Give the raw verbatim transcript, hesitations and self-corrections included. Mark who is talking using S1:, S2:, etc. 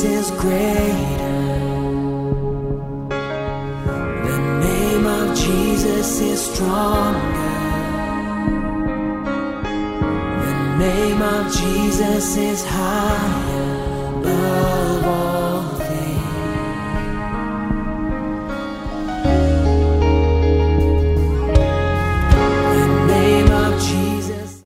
S1: is greater. The name of Jesus is stronger. The name of Jesus is higher above all.